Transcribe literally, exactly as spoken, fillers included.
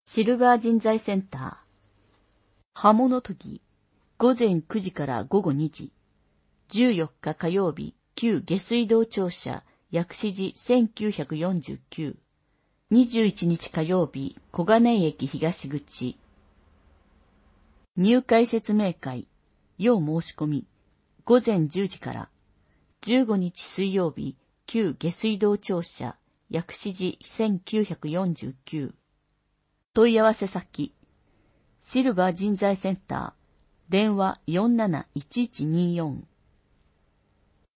シルバー人材センター。刃物研ぎ、午前くじから午後にじ。じゅうよっか火曜日、旧下水道庁舎、薬師寺せんきゅうひゃくよんじゅうきゅう。にじゅういちにち火曜日、小金井駅東口。入会説明会、要申し込み、午前じゅうじから。じゅうごにち水曜日、旧下水道庁舎、薬師寺せんきゅうひゃくよんじゅうきゅう。問い合わせ先、シルバー人材センター、電話 よんなないちいちにーよん。